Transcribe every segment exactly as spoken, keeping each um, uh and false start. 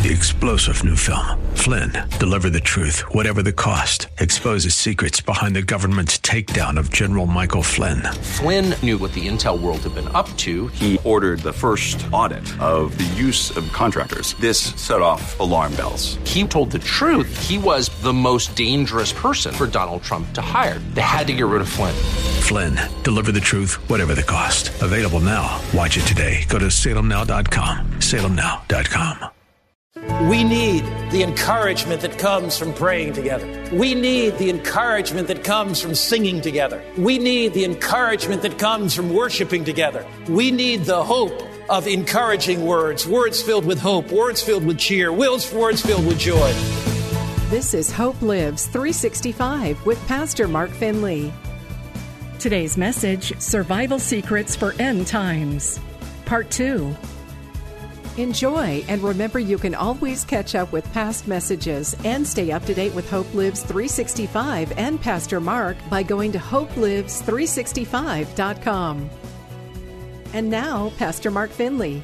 The explosive new film, Flynn, deliver the truth, whatever the cost, exposes secrets behind the government's takedown of General Michael Flynn. Flynn knew what the intel world had been up to. He ordered the first audit of the use of contractors. This set off alarm bells. He told the truth. He was the most dangerous person for Donald Trump to hire. They had to get rid of Flynn. Flynn, deliver the truth, whatever the cost. Available now. Watch it today. Go to salem now dot com. salem now dot com. We need the encouragement that comes from praying together. We need the encouragement that comes from singing together. We need the encouragement that comes from worshiping together. We need the hope of encouraging words, words filled with hope, words filled with cheer, words, words filled with joy. This is Hope Lives three sixty-five with Pastor Mark Finley. Today's message, Survival Secrets for End Times, Part two. Enjoy, and remember you can always catch up with past messages and stay up to date with Hope Lives three sixty-five and Pastor Mark by going to hope lives three sixty-five dot com. And now, Pastor Mark Finley.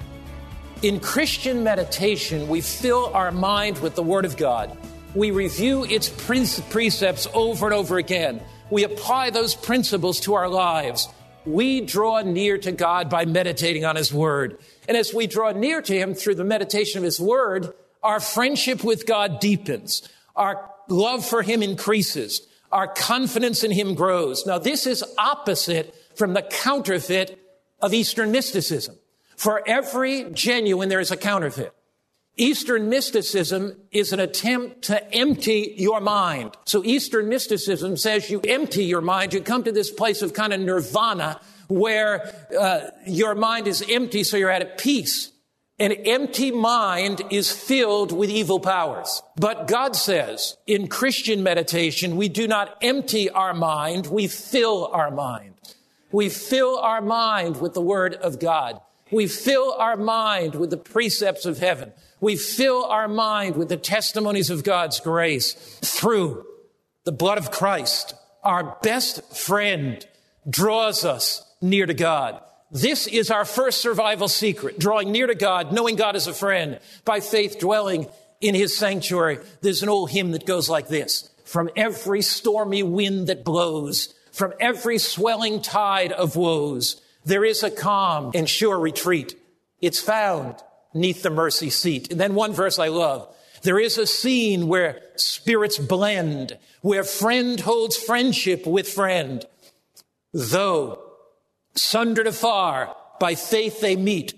In Christian meditation, we fill our mind with the Word of God. We review its precepts over and over again. We apply those principles to our lives. We draw near to God by meditating on His Word. And as we draw near to Him through the meditation of His Word, our friendship with God deepens. Our love for Him increases. Our confidence in Him grows. Now, this is opposite from the counterfeit of Eastern mysticism. For every genuine, there is a counterfeit. Eastern mysticism is an attempt to empty your mind. So Eastern mysticism says you empty your mind, you come to this place of kind of nirvana where uh, your mind is empty, so you're at peace. An empty mind is filled with evil powers. But God says in Christian meditation, we do not empty our mind, we fill our mind. We fill our mind with the Word of God. We fill our mind with the precepts of heaven. We fill our mind with the testimonies of God's grace through the blood of Christ. Our best friend draws us near to God. This is our first survival secret, drawing near to God, knowing God as a friend, by faith dwelling in His sanctuary. There's an old hymn that goes like this: from every stormy wind that blows, from every swelling tide of woes, there is a calm and sure retreat. It's found neath the mercy seat. And then one verse I love. There is a scene where spirits blend, where friend holds friendship with friend. Though sundered afar, by faith they meet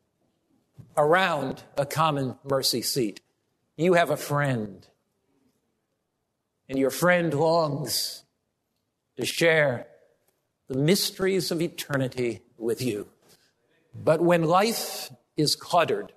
around a common mercy seat. You have a friend, and your friend longs to share the mysteries of eternity with you. But when life is cluttered,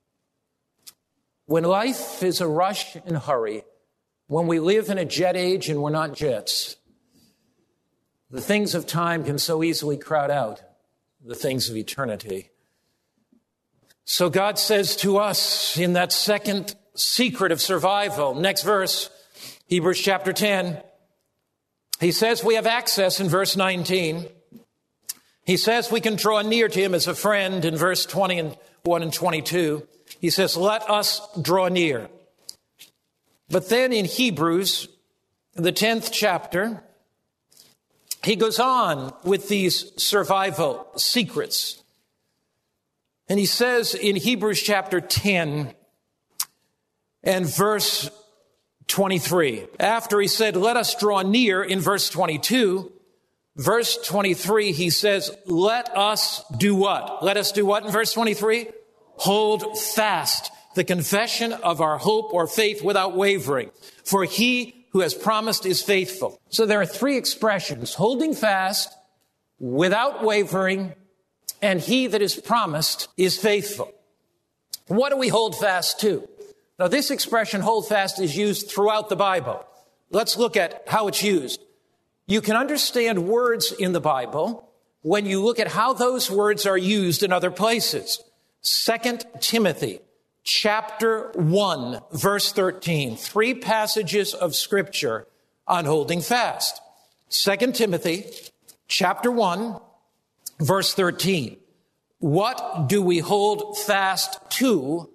when life is a rush and hurry, when we live in a jet age and we're not jets, the things of time can so easily crowd out the things of eternity. So God says to us in that second secret of survival, next verse, Hebrews chapter ten, He says we have access in verse nineteen. He says we can draw near to Him as a friend in verse twenty-one and twenty-two. He says, let us draw near. But then in Hebrews, the tenth chapter, he goes on with these survival secrets. And he says in Hebrews chapter ten and verse twenty-three, after he said, let us draw near in verse twenty-two, verse twenty-three, he says, let us do what? Let us do what in verse twenty-three? Hold fast the confession of our hope or faith without wavering, for He who has promised is faithful. So there are three expressions: holding fast, without wavering, and He that is promised is faithful. What do we hold fast to? Now, this expression, hold fast, is used throughout the Bible. Let's look at how it's used. You can understand words in the Bible when you look at how those words are used in other places. Second Timothy chapter one, verse thirteen. Three passages of Scripture on holding fast. Second Timothy chapter one, verse thirteen. What do we hold fast to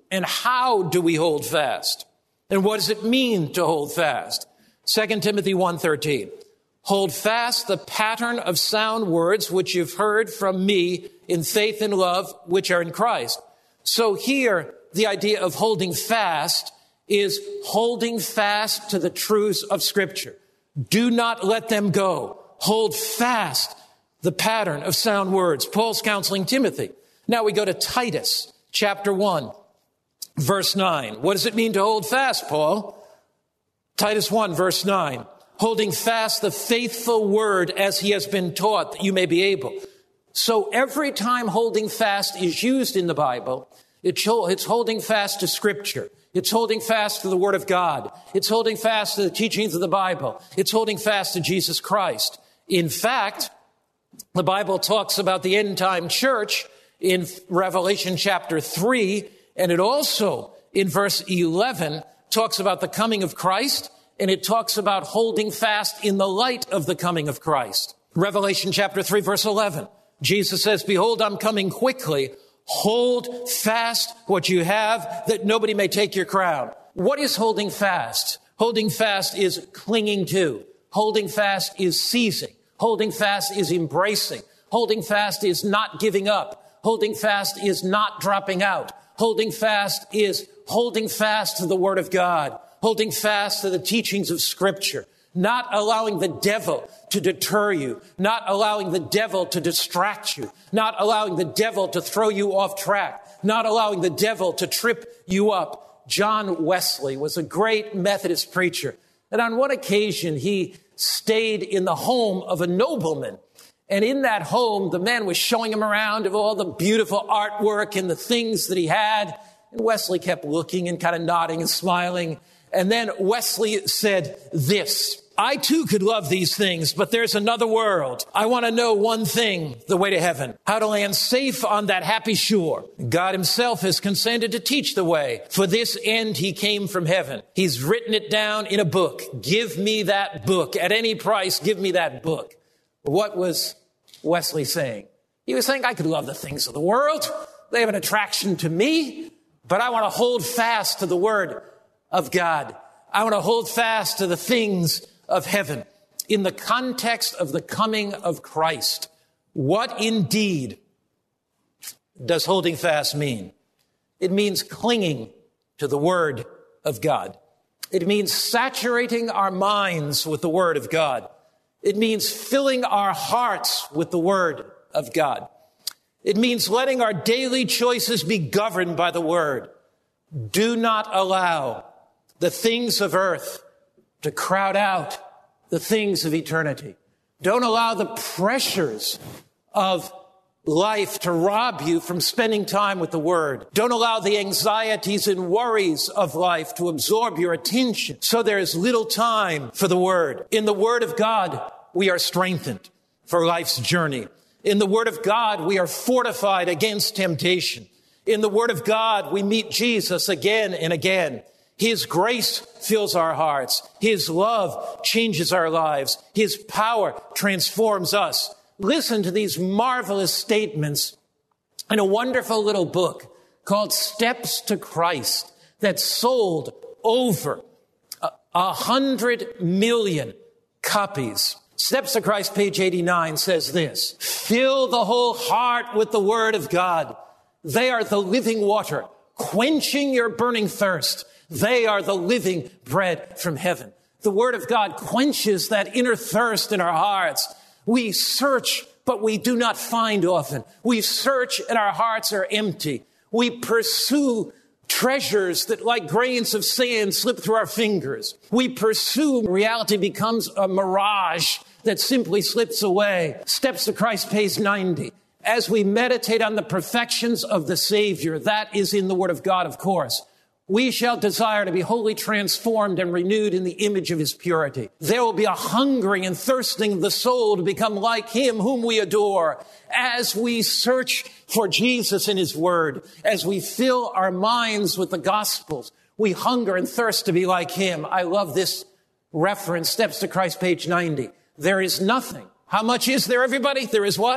And how do we hold fast? And what does it mean to hold fast? Second Timothy one thirteen. Hold fast the pattern of sound words which you've heard from me in faith and love which are in Christ. So here, the idea of holding fast is holding fast to the truths of Scripture. Do not let them go. Hold fast the pattern of sound words. Paul's counseling Timothy. Now we go to Titus chapter one, verse nine. What does it mean to hold fast, Paul? Titus one, verse nine. Holding fast the faithful word as he has been taught, that you may be able. So every time holding fast is used in the Bible, it's holding fast to Scripture. It's holding fast to the Word of God. It's holding fast to the teachings of the Bible. It's holding fast to Jesus Christ. In fact, the Bible talks about the end-time church in Revelation chapter three, and it also, in verse eleven, talks about the coming of Christ, and it talks about holding fast in the light of the coming of Christ. Revelation chapter three, verse eleven, Jesus says, behold, I'm coming quickly. Hold fast what you have, that nobody may take your crown. What is holding fast? Holding fast is clinging to. Holding fast is seizing. Holding fast is embracing. Holding fast is not giving up. Holding fast is not dropping out. Holding fast is holding fast to the Word of God. Holding fast to the teachings of Scripture. Not allowing the devil to deter you. Not allowing the devil to distract you. Not allowing the devil to throw you off track. Not allowing the devil to trip you up. John Wesley was a great Methodist preacher. And on one occasion, he stayed in the home of a nobleman. And in that home, the man was showing him around of all the beautiful artwork and the things that he had. And Wesley kept looking and kind of nodding and smiling. And then Wesley said this, I too could love these things, but there's another world. I want to know one thing, the way to heaven, how to land safe on that happy shore. God himself has consented to teach the way. For this end, he came from heaven. He's written it down in a book. Give me that book. At any price, give me that book. What was Wesley saying? He was saying, I could love the things of the world. They have an attraction to me, but I want to hold fast to the word of God. I want to hold fast to the things of heaven. In the context of the coming of Christ, what indeed does holding fast mean? It means clinging to the Word of God. It means saturating our minds with the Word of God. It means filling our hearts with the Word of God. It means letting our daily choices be governed by the Word. Do not allow the things of earth to crowd out the things of eternity. Don't allow the pressures of life to rob you from spending time with the Word. Don't allow the anxieties and worries of life to absorb your attention so there is little time for the Word. In the Word of God, we are strengthened for life's journey. In the Word of God, we are fortified against temptation. In the Word of God, we meet Jesus again and again. His grace fills our hearts. His love changes our lives. His power transforms us. Listen to these marvelous statements in a wonderful little book called Steps to Christ that sold over a, a hundred million copies. Steps to Christ, page eighty-nine, says this, fill the whole heart with the Word of God. They are the living water, quenching your burning thirst. They are the living bread from heaven. The Word of God quenches that inner thirst in our hearts. We search, but we do not find often. We search and our hearts are empty. We pursue treasures that like grains of sand slip through our fingers. We pursue, reality becomes a mirage that simply slips away. Steps to Christ, page ninety. As we meditate on the perfections of the Savior, that is in the Word of God, of course, we shall desire to be wholly transformed and renewed in the image of His purity. There will be a hungering and thirsting of the soul to become like Him whom we adore. As we search for Jesus in His Word, as we fill our minds with the Gospels, we hunger and thirst to be like Him. I love this reference, Steps to Christ, page ninety. There is nothing. How much is there, everybody? There is what?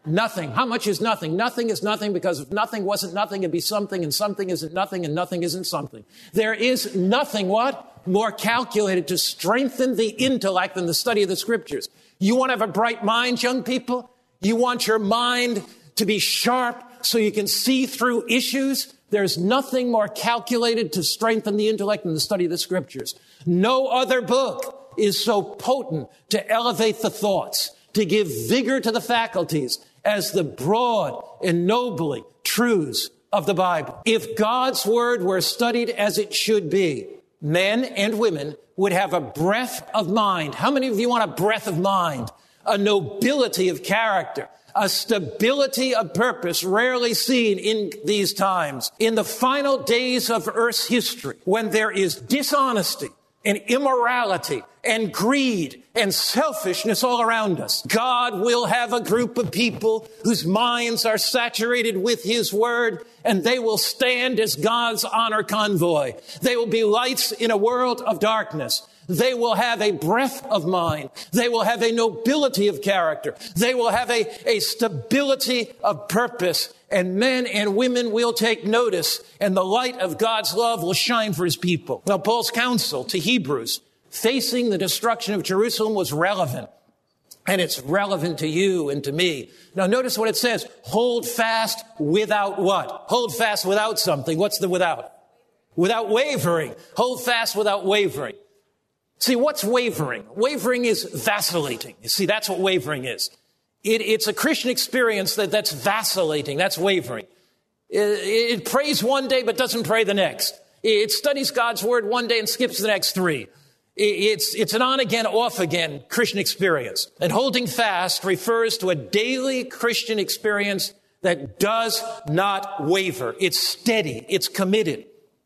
Nothing. How much is nothing? Nothing is nothing, because if nothing wasn't nothing, it'd be something, and something isn't nothing, and nothing isn't something. There is nothing, what? More calculated to strengthen the intellect than the study of the Scriptures. You want to have a bright mind, young people? You want your mind to be sharp so you can see through issues? There's nothing more calculated to strengthen the intellect than the study of the Scriptures. No other book is so potent to elevate the thoughts, to give vigor to the faculties, as the broad, ennobling truths of the Bible. If God's Word were studied as it should be, men and women would have a breadth of mind. How many of you want a breadth of mind? A nobility of character, a stability of purpose rarely seen in these times. In the final days of Earth's history, when there is dishonesty and immorality and greed and selfishness all around us, God will have a group of people whose minds are saturated with His Word, and they will stand as God's honor convoy. They will be lights in a world of darkness. They will have a breadth of mind. They will have a nobility of character. They will have a, a stability of purpose. And men and women will take notice, and the light of God's love will shine for His people. Now, Paul's counsel to Hebrews facing the destruction of Jerusalem was relevant. And it's relevant to you and to me. Now, notice what it says. Hold fast without what? Hold fast without something. What's the without? Without wavering. Hold fast without wavering. See, what's wavering? Wavering is vacillating. You see, that's what wavering is. It, it's a Christian experience that, that's vacillating. That's wavering. It, it prays one day but doesn't pray the next. It studies God's Word one day and skips the next three. It, it's, it's an on-again, off-again Christian experience. And holding fast refers to a daily Christian experience that does not waver. It's steady. It's committed.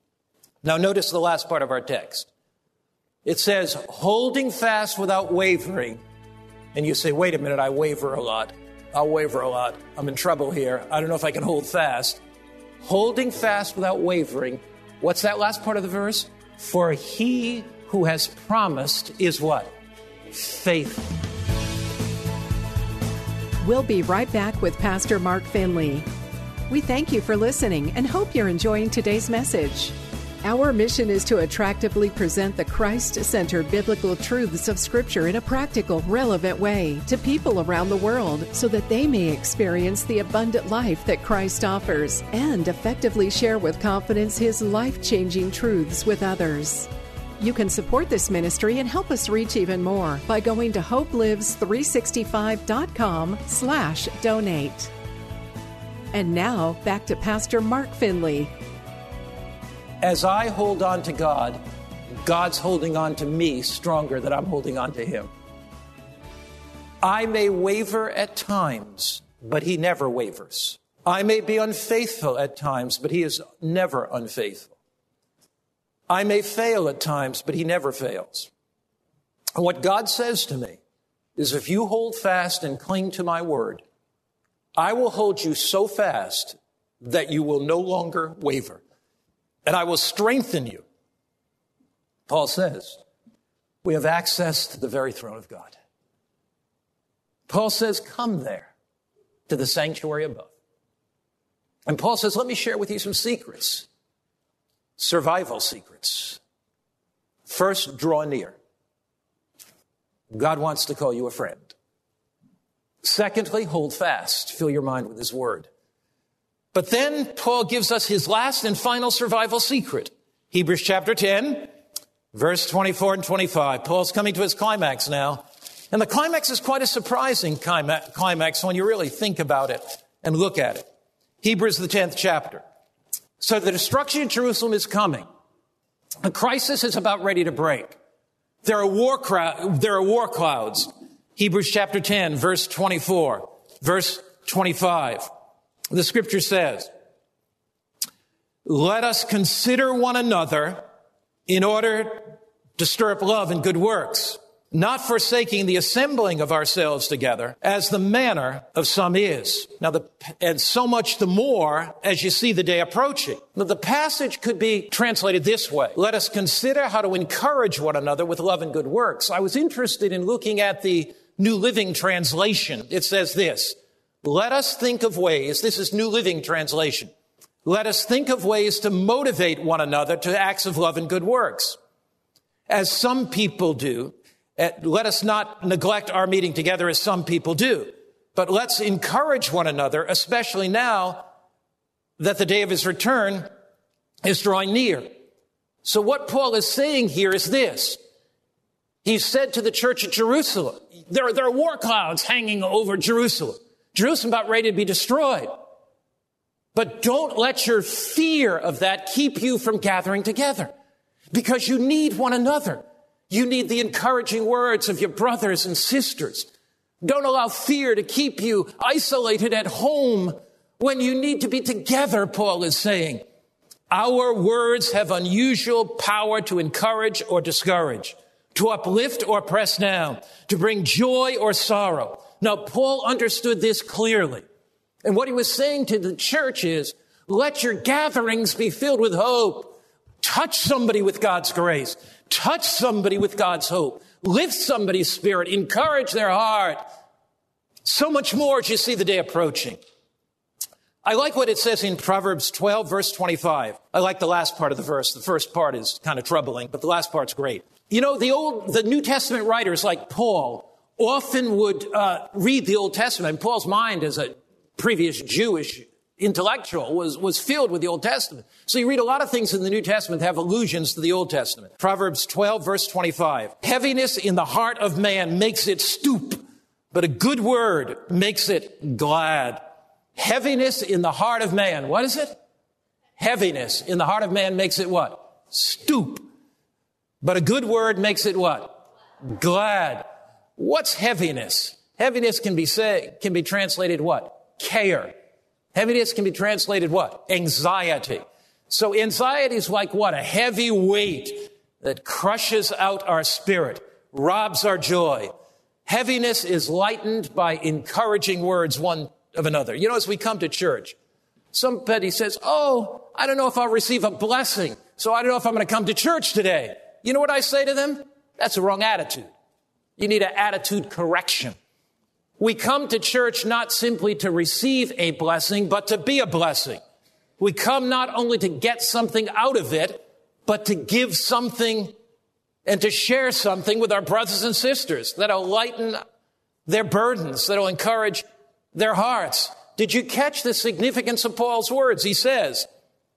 Now, notice the last part of our text. It says, holding fast without wavering. And you say, wait a minute, I waver a lot. I'll waver a lot. I'm in trouble here. I don't know if I can hold fast. Holding fast without wavering. What's that last part of the verse? For He who has promised is what? Faithful. We'll be right back with Pastor Mark Finley. We thank you for listening and hope you're enjoying today's message. Our mission is to attractively present the Christ-centered biblical truths of Scripture in a practical, relevant way to people around the world so that they may experience the abundant life that Christ offers and effectively share with confidence His life-changing truths with others. You can support this ministry and help us reach even more by going to hope lives three sixty-five dot com slash donate. And now, back to Pastor Mark Finley. As I hold on to God, God's holding on to me stronger than I'm holding on to Him. I may waver at times, but He never wavers. I may be unfaithful at times, but He is never unfaithful. I may fail at times, but He never fails. And what God says to me is, if you hold fast and cling to my word, I will hold you so fast that you will no longer waver. And I will strengthen you. Paul says, we have access to the very throne of God. Paul says, come there to the sanctuary above. And Paul says, let me share with you some secrets, survival secrets. First, draw near. God wants to call you a friend. Secondly, hold fast. Fill your mind with His word. But then Paul gives us his last and final survival secret. Hebrews chapter ten, verse twenty-four and twenty-five. Paul's coming to his climax now. And the climax is quite a surprising climax when you really think about it and look at it. Hebrews, the tenth chapter. So the destruction of Jerusalem is coming. A crisis is about ready to break. There are war crowd, there are war clouds. Hebrews chapter ten, verse twenty-four, verse twenty-five. The scripture says, let us consider one another in order to stir up love and good works, not forsaking the assembling of ourselves together, as the manner of some is. Now, the, and so much the more as you see the day approaching. Now, the passage could be translated this way. Let us consider how to encourage one another with love and good works. I was interested in looking at the New Living Translation. It says this, let us think of ways, this is New Living Translation, let us think of ways to motivate one another to acts of love and good works. As some people do, let us not neglect our meeting together as some people do, but let's encourage one another, especially now that the day of his return is drawing near. So what Paul is saying here is this. He said to the church at Jerusalem, there, there are war clouds hanging over Jerusalem. Jerusalem about ready to be destroyed. But don't let your fear of that keep you from gathering together, because you need one another. You need the encouraging words of your brothers and sisters. Don't allow fear to keep you isolated at home when you need to be together, Paul is saying. Our words have unusual power to encourage or discourage, to uplift or press down, to bring joy or sorrow. Now, Paul understood this clearly. And what he was saying to the church is, let your gatherings be filled with hope. Touch somebody with God's grace. Touch somebody with God's hope. Lift somebody's spirit. Encourage their heart. So much more as you see the day approaching. I like what it says in Proverbs twelve, verse twenty-five. I like the last part of the verse. The first part is kind of troubling, but the last part's great. You know, the old, the New Testament writers like Paul often would uh, read the Old Testament. And Paul's mind as a previous Jewish intellectual was, was filled with the Old Testament. So you read a lot of things in the New Testament that have allusions to the Old Testament. Proverbs twelve, verse twenty-five. Heaviness in the heart of man makes it stoop, but a good word makes it glad. Heaviness in the heart of man. What is it? Heaviness in the heart of man makes it what? Stoop. But a good word makes it what? Glad. What's heaviness? Heaviness can be say, can be translated what? Care. Heaviness can be translated what? Anxiety. So anxiety is like what? A heavy weight that crushes out our spirit, robs our joy. Heaviness is lightened by encouraging words one of another. You know, as we come to church, somebody says, oh, I don't know if I'll receive a blessing, so I don't know if I'm going to come to church today. You know what I say to them? That's the wrong attitude. You need an attitude correction. We come to church not simply to receive a blessing, but to be a blessing. We come not only to get something out of it, but to give something and to share something with our brothers and sisters that'll lighten their burdens, that'll encourage their hearts. Did you catch the significance of Paul's words? He says,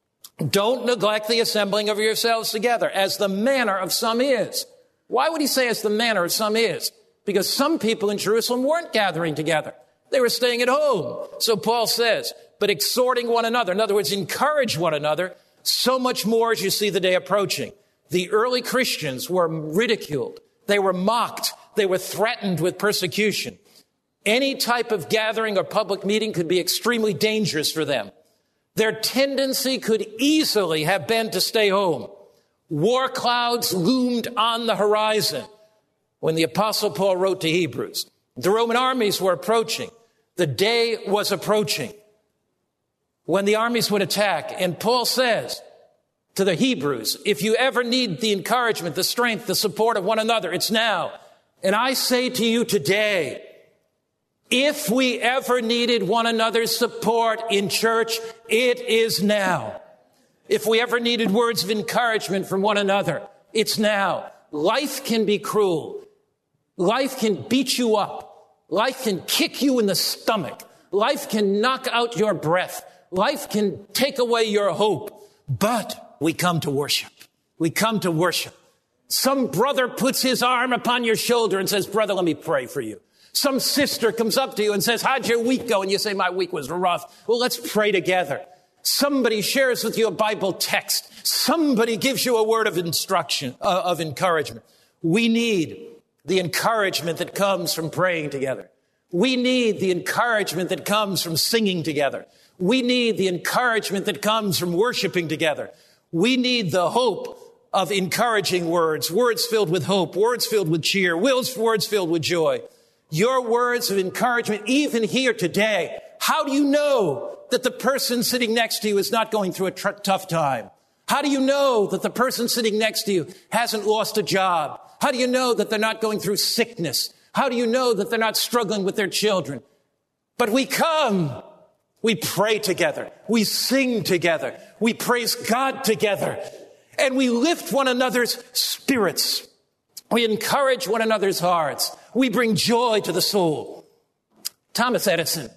don't neglect the assembling of yourselves together, as the manner of some is. Why would he say as the manner of some is? Because some people in Jerusalem weren't gathering together. They were staying at home. So Paul says, but exhorting one another. In other words, encourage one another, so much more as you see the day approaching. The early Christians were ridiculed. They were mocked. They were threatened with persecution. Any type of gathering or public meeting could be extremely dangerous for them. Their tendency could easily have been to stay home. War clouds loomed on the horizon when the Apostle Paul wrote to Hebrews. The Roman armies were approaching. The day was approaching when the armies would attack. And Paul says to the Hebrews, if you ever need the encouragement, the strength, the support of one another, it's now. And I say to you today, if we ever needed one another's support in church, it is now. If we ever needed words of encouragement from one another, it's now. Life can be cruel. Life can beat you up. Life can kick you in the stomach. Life can knock out your breath. Life can take away your hope. But we come to worship. We come to worship. Some brother puts his arm upon your shoulder and says, brother, let me pray for you. Some sister comes up to you and says, how'd your week go? And you say, my week was rough. Well, let's pray together. Somebody shares with you a Bible text. Somebody gives you a word of instruction, uh, of encouragement. We need the encouragement that comes from praying together. We need the encouragement that comes from singing together. We need the encouragement that comes from worshiping together. We need the hope of encouraging words, words filled with hope, words filled with cheer, words filled with joy. Your words of encouragement, even here today. How do you know that the person sitting next to you is not going through a tr- tough time? How do you know that the person sitting next to you hasn't lost a job? How do you know that they're not going through sickness? How do you know that they're not struggling with their children? But we come, we pray together, we sing together, we praise God together, and we lift one another's spirits. We encourage one another's hearts. We bring joy to the soul. Thomas Edison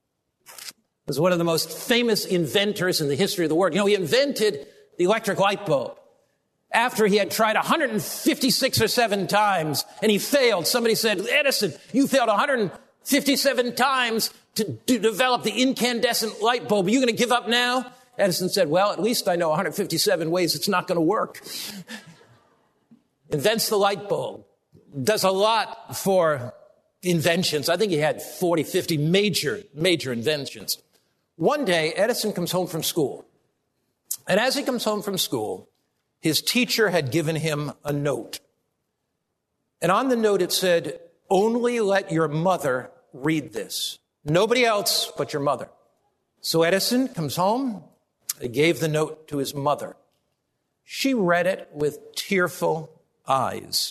was one of the most famous inventors in the history of the world. You know, he invented the electric light bulb after he had tried one hundred fifty-six or seven times, and he failed. Somebody said, Edison, you failed one hundred fifty-seven times to, to develop the incandescent light bulb. Are you going to give up now? Edison said, well, at least I know one hundred fifty-seven ways it's not going to work. Invents the light bulb. Does a lot for inventions. I think he had forty, fifty major, major inventions. One day, Edison comes home from school. And as he comes home from school, his teacher had given him a note. And on the note it said, only let your mother read this. Nobody else but your mother. So Edison comes home. He gave the note to his mother. She read it with tearful eyes.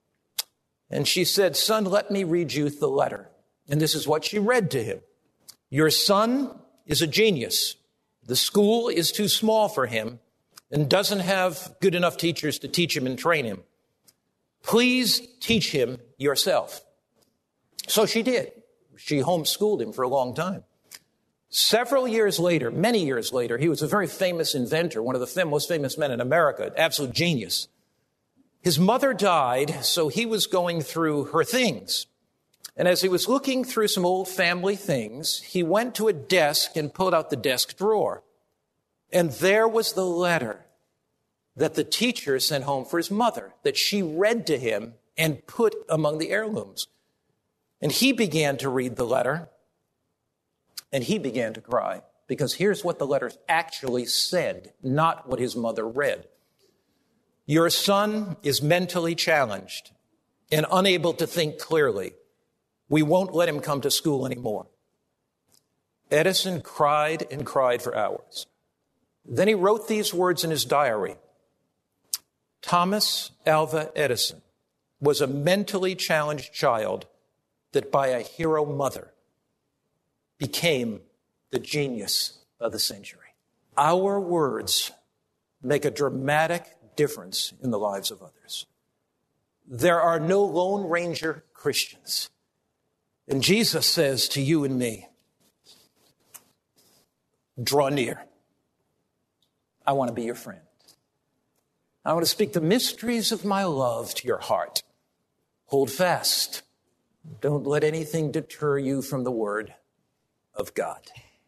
And she said, son, let me read you the letter. And this is what she read to him. Your son is a genius. The school is too small for him and doesn't have good enough teachers to teach him and train him. Please teach him yourself. So she did. She homeschooled him for a long time. Several years later, many years later, he was a very famous inventor, one of the fam- most famous men in America, absolute genius. His mother died, so he was going through her things. And as he was looking through some old family things, he went to a desk and pulled out the desk drawer. And there was the letter that the teacher sent home for his mother, that she read to him and put among the heirlooms. And he began to read the letter, and he began to cry, because here's what the letter actually said, not what his mother read. Your son is mentally challenged and unable to think clearly. We won't let him come to school anymore. Edison cried and cried for hours. Then he wrote these words in his diary. Thomas Alva Edison was a mentally challenged child that by a hero mother became the genius of the century. Our words make a dramatic difference in the lives of others. There are no Lone Ranger Christians. And Jesus says to you and me, draw near. I want to be your friend. I want to speak the mysteries of my love to your heart. Hold fast. Don't let anything deter you from the word of God.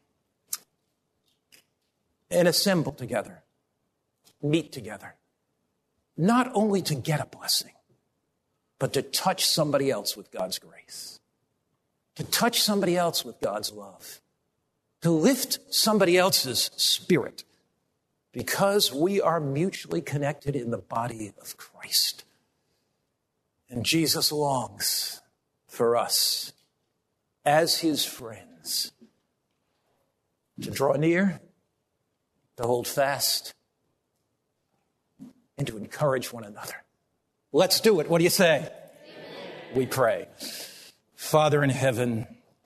And assemble together. Meet together. Not only to get a blessing, but to touch somebody else with God's grace. To touch somebody else with God's love. To lift somebody else's spirit. Because we are mutually connected in the body of Christ. And Jesus longs for us as his friends to draw near, to hold fast, and to encourage one another. Let's do it. What do you say? Amen. We pray. Father in heaven,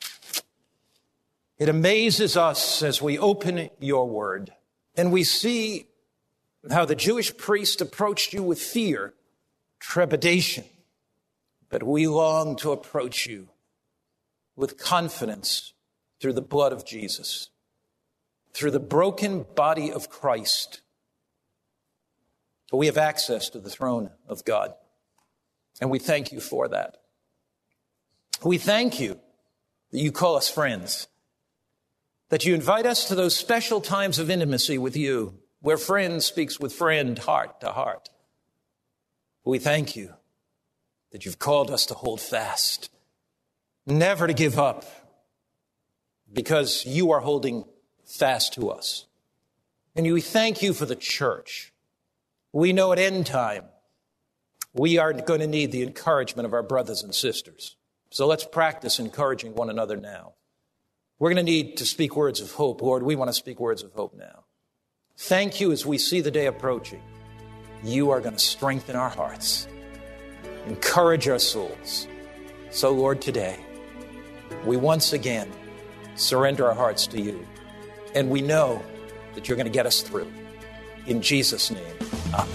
it amazes us as we open your word and we see how the Jewish priest approached you with fear, trepidation, but we long to approach you with confidence through the blood of Jesus, through the broken body of Christ. We have access to the throne of God, and we thank you for that. We thank you that you call us friends, that you invite us to those special times of intimacy with you, where friend speaks with friend, heart to heart. We thank you that you've called us to hold fast, never to give up, because you are holding fast to us. And we thank you for the church. We know at end time, we are going to need the encouragement of our brothers and sisters. So let's practice encouraging one another now. We're going to need to speak words of hope. Lord, we want to speak words of hope now. Thank you as we see the day approaching. You are going to strengthen our hearts, encourage our souls. So, Lord, today, we once again surrender our hearts to you. And we know that you're going to get us through. In Jesus' name, amen.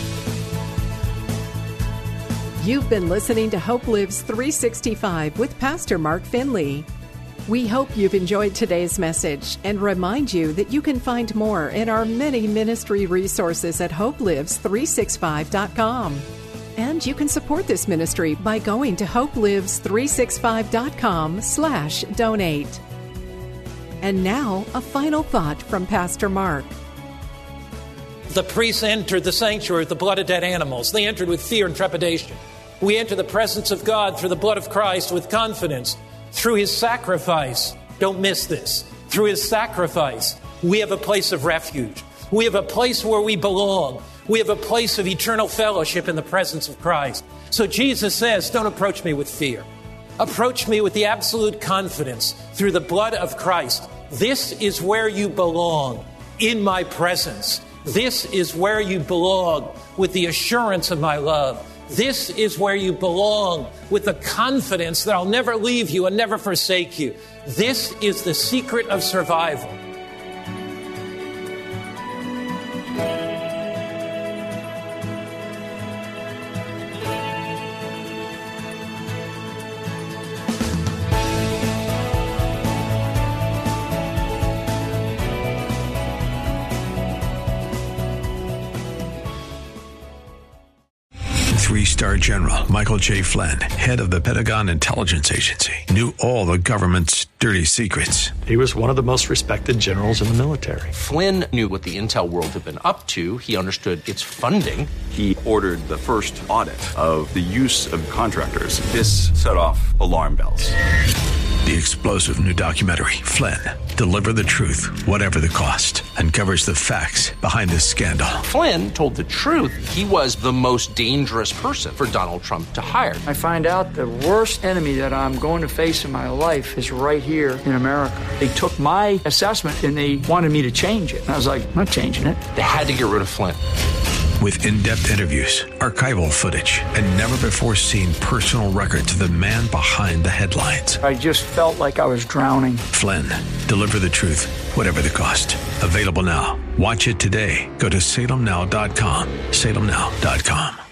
You've been listening to Hope Lives three sixty-five with Pastor Mark Finley. We hope you've enjoyed today's message and remind you that you can find more in our many ministry resources at hope lives three sixty-five dot com. And you can support this ministry by going to hope lives three sixty-five dot com slash donate. And now, a final thought from Pastor Mark. The priests entered the sanctuary with the blood of dead animals. They entered with fear and trepidation. We enter the presence of God through the blood of Christ with confidence. Through his sacrifice, don't miss this, through his sacrifice, we have a place of refuge. We have a place where we belong. We have a place of eternal fellowship in the presence of Christ. So Jesus says, don't approach me with fear. Approach me with the absolute confidence through the blood of Christ. This is where you belong, in my presence. This is where you belong with the assurance of my love. This is where you belong with the confidence that I'll never leave you and never forsake you. This is the secret of survival. Three-star General Michael J. Flynn, head of the Pentagon Intelligence Agency, knew all the government's dirty secrets. He was one of the most respected generals in the military. Flynn knew what the intel world had been up to. He understood its funding. He ordered the first audit of the use of contractors. This set off alarm bells. The explosive new documentary, Flynn, Deliver the Truth, Whatever the Cost, uncovers the facts behind this scandal. Flynn told the truth. He was the most dangerous person for Donald Trump to hire. I find out the worst enemy that I'm going to face in my life is right here in America. They took my assessment and they wanted me to change it. And I was like, I'm not changing it. They had to get rid of Flynn. With in-depth interviews, archival footage, and never-before-seen personal records of the man behind the headlines. I just felt like I was drowning. Flynn, Deliver the Truth, Whatever the Cost. Available now. Watch it today. Go to salem now dot com. salem now dot com.